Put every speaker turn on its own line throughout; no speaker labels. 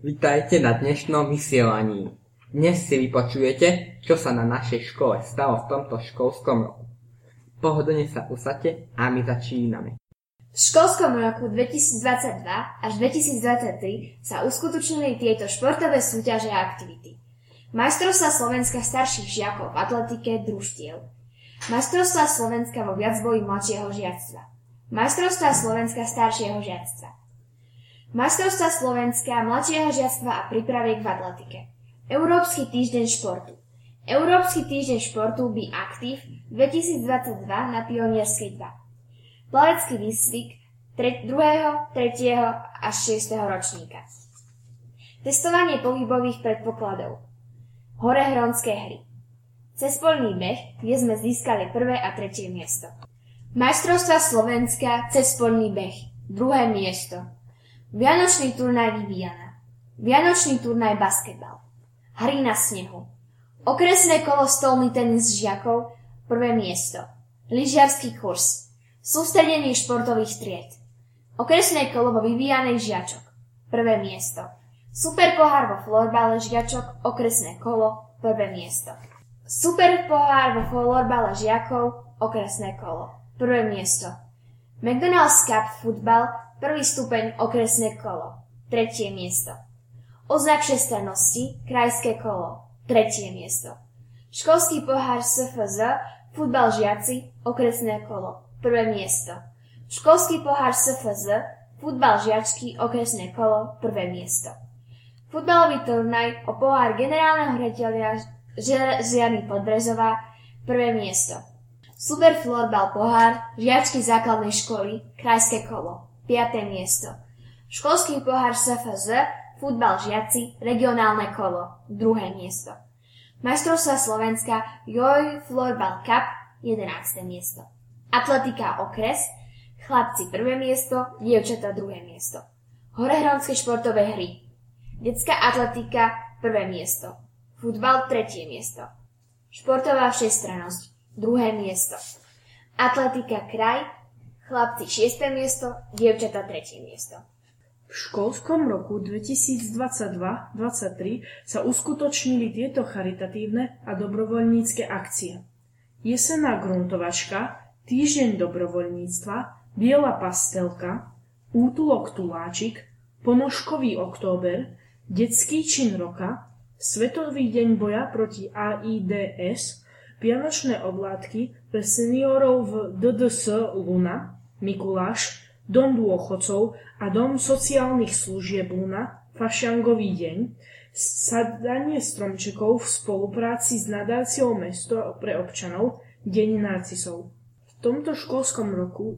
Vitajte na dnešnom vysielaní. Dnes si vypočujete, čo sa na našej škole stalo v tomto školskom roku. Pohodlne sa usaďte a my začíname.
V školskom roku 2022 až 2023 sa uskutočnili tieto športové súťaže a aktivity. Majstrovstvá Slovenska starších žiakov v atletike družstiev. Majstrovstvá Slovenska vo viacboji mladšieho žiactva. Majstrovstvá Slovenska staršieho žiactva. Majstrovstvá Slovenska mladšieho žiactva a prípraviek v atletike. Európsky týždeň športu. Európsky týždeň športu Be Active 2022 na Pionierskej 2. Plavecký výcvik 2., 3. až 6. ročníka. Testovanie pohybových predpokladov. Horehronské hry. Cezpoľný beh, kde sme získali 1. a 3. miesto. Majstrovstvá Slovenska cezpoľný beh 2. miesto. Vianočný turnaj Viviana. Vianočný turnaj basketbal. Hry na snehu. Okresné kolo stolný tenis žiakov 1. miesto. Lyžiarsky kurz. Sústredenie športových tried. Okresné kolo vo Vivianej žiačok 1. miesto. Super pohár vo florbale žiačok okresné kolo 1. miesto. Super pohár vo florbale žiakov okresné kolo 1. miesto. McDonald's Cup futbal 1. stupeň okresné kolo 3. miesto. Oznak všestrannosti krajské kolo 3. miesto. Školský pohár SFZ futbal žiaci okresné kolo 1. miesto. Školský pohár SFZ futbal žiačky okresné kolo 1. miesto. Futbalový turnaj o pohár generálneho riaditeľa Žiarny Podbrezová 1. miesto. Super florbal pohár žiačky základnej školy krajské kolo 5. miesto. Školský pohár SFZ futbal žiaci regionálne kolo 2. miesto. Majstrovstvá Slovenska Joj Florbal Cup 11. miesto. Atletika okres chlapci 1. miesto, dievčatá 2. miesto. Horehronské športové hry. Detská atletika 1. miesto. Futbal 3. miesto. Športová všestrannosť 2. miesto. Atletika kraj chlapci 6. miesto, dievčatá 3. miesto.
V školskom roku 2022-23 sa uskutočnili tieto charitatívne a dobrovoľnícke akcie. Jesenná gruntovačka, týždeň dobrovoľníctva, biela pastelka, útulok Tuláčik, ponožkový október, detský čin roka, svetový deň boja proti AIDS, vianočné oblátky pre seniorov v DDS Luna, Mikuláš, Dom dôchodcov a Dom sociálnych služieb Luna, Fašiangový deň, sadanie stromčekov v spolupráci s nadáciou Mesto pre občanov, Deň narcisov. V tomto školskom roku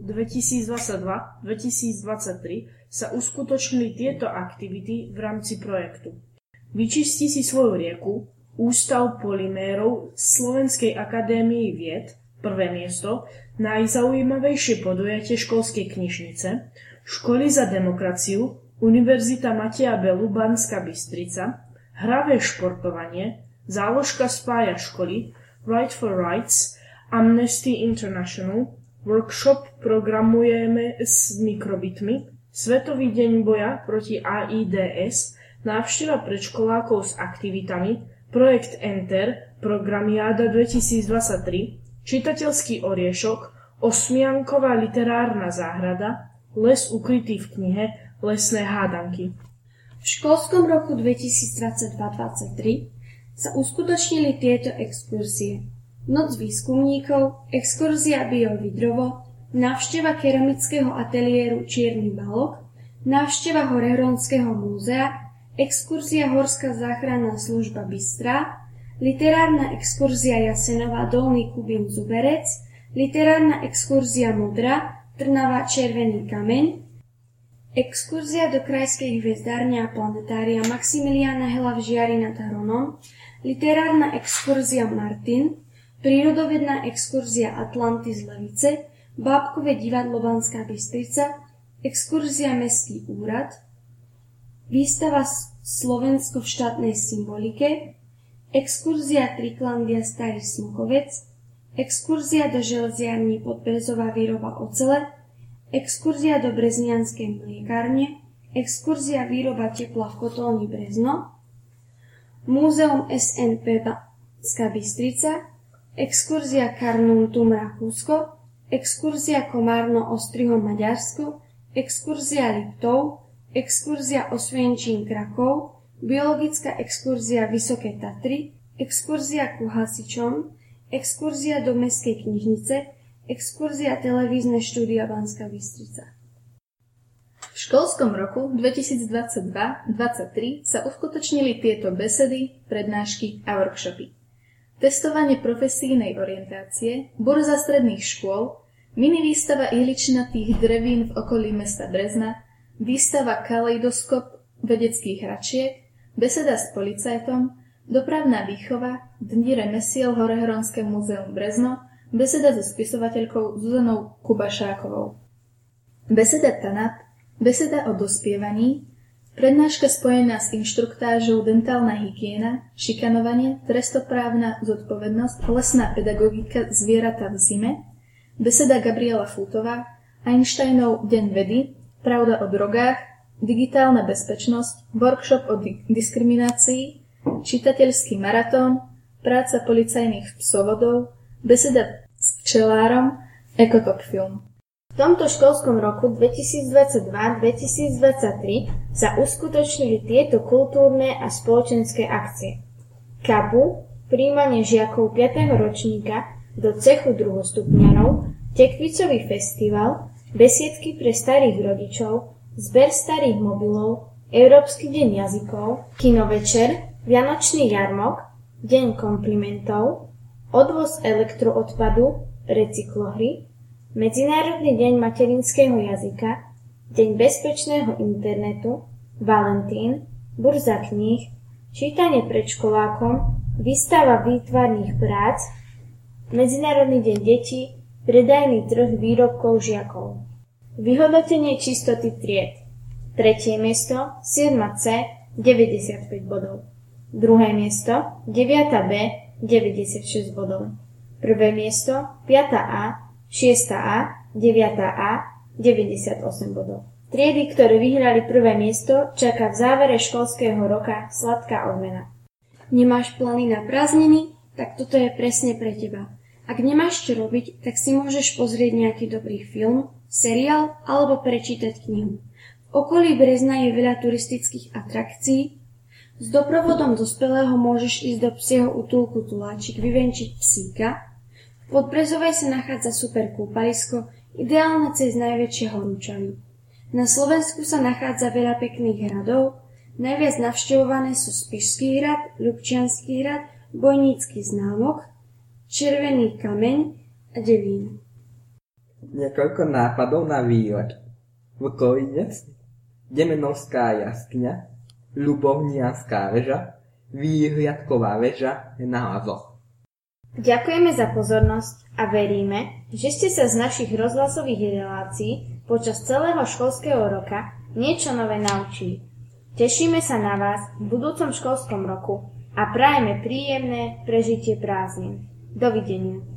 2022-2023 sa uskutočnili tieto aktivity v rámci projektu. Vyčisti si svoju rieku, Ústav polymérov Slovenskej akadémii vied 1. miesto, najzaujímavejšie podujatie školskej knižnice, Školy za demokraciu, Univerzita Mateja Belu Banská Bystrica, hravé športovanie, záložka spája školy, Right for Rights, Amnesty International, workshop Programujeme s mikrobitmi, Svetový deň boja proti AIDS, návšteva predškolákov s aktivitami, projekt Enter, Programiáda 2023, čitateľský oriešok, osmianková literárna záhrada, les ukrytý v knihe Lesné hádanky.
V školskom roku 2022-2023 sa uskutočnili tieto exkurzie. Noc výskumníkov, exkurzia Biovidrovo, návšteva keramického ateliéru Čierny balok, návšteva Horehronského múzea, exkurzia Horská záchranná služba Bystrá, literárna exkurzia Jasenová Dolný Kubín Zuberec, literárna exkurzia Modra Trnava Červený kameň, exkurzia do krajskej hviezdárne a planetária Maximiliána Hela v Žiari nad Hronom, literárna exkurzia Martin, prírodovedná exkurzia Atlantis Levice, Bábkové divadlo Banská Bystrica, exkurzia Mestský úrad, výstava Slovensko v štátnej symbolike, exkurzia Triklandia Starý Smokovec, exkurzia do železiarní Podbrezová výroba ocele, exkurzia do Breznianskej mliekárne, exkurzia výroba tepla v kotolni Brezno, Múzeum SNP Banská Bystrica, exkurzia Carnuntum Rakúsko, exkurzia Komárno Ostrihom Maďarsko, exkurzia Liptov, exkurzia Osvienčín Krakov, biologická exkurzia Vysoké Tatry, exkurzia ku Hasičom, exkurzia do Mestskej knižnice, exkurzia televízne štúdia Banská Bystrica.
V školskom roku 2022-2023 sa uskutočnili tieto besedy, prednášky a workshopy. Testovanie profesijnej orientácie, burza stredných škôl, mini výstava ihličnatých drevín v okolí mesta Brezna, výstava kaleidoskop vedeckých hračiek, beseda s policajtom, dopravná výchova, dni remesiel Horehronské múzeum Brezno, beseda so spisovateľkou Zuzanou Kubašákovou. Beseda TANAP, beseda o dospievaní, prednáška spojená s inštruktážou dentálna hygiena, šikanovanie, trestoprávna zodpovednosť, lesná pedagogika, zvieratá v zime, beseda Gabriela Fútová, Einsteinov deň vedy, pravda o drogách, digitálna bezpečnosť, workshop o diskriminácii, čitateľský maratón, práca policajných psovodov, beseda s včelárom, Ekotop film.
V tomto školskom roku 2022-2023 sa uskutočnili tieto kultúrne a spoločenské akcie. KAPU, prijímanie žiakov 5. ročníka do cechu druhostupňanov, tekvicový festival, besiedky pre starých rodičov, zber starých mobilov, Európsky deň jazykov, kinovečer, Vianočný jarmok, deň komplimentov, odvoz elektroodpadu, recyklohry, Medzinárodný deň materinského jazyka, deň bezpečného internetu, Valentín, burza kníh, čítanie predškolákom, výstava výtvarných prác, Medzinárodný deň detí, predajný trh výrobkov žiakov. Vyhodnotenie čistoty tried. 3. miesto 7C 95 bodov. 2. miesto 9B 96 bodov. 1. miesto 5A 6A, 9A, 98 bodov. Triedy, ktoré vyhrali prvé miesto, čaká v závere školského roka sladká odmena.
Nemáš plány na prázdniny? Tak toto je presne pre teba. Ak nemáš čo robiť, tak si môžeš pozrieť nejaký dobrý film, seriál alebo prečítať knihu. V okolí Brezna je veľa turistických atrakcií. S doprovodom dospelého môžeš ísť do psieho útulku Tuláčik vyvenčiť psíka. V Podbrezovej sa nachádza super kúpalisko, ideálne cez najväčšie horúčavy. Na Slovensku sa nachádza veľa pekných hradov, najviac navštevované sú Spišský hrad, Ľubčiansky hrad, Bojnícky zámok, Červený kameň a Devín.
Niekoľko nápadov na výlet. Vlkovinec, Demenovská jaskňa, Ľubovnianská väža, Výhliadková väža na Hazoch.
Ďakujeme za pozornosť a veríme, že ste sa z našich rozhlasových relácií počas celého školského roka niečo nové naučili. Tešíme sa na vás v budúcom školskom roku a prajeme príjemné prežitie prázdnin. Dovidenia.